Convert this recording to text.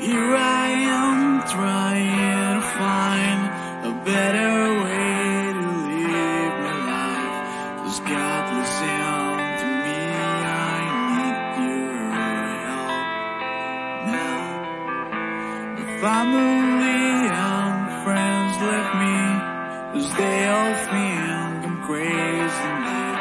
Here I am trying to find a better way to live my life. 'Cause God listen to me, I need your help now. My family and friends left me 'cause they all think I'm crazy now.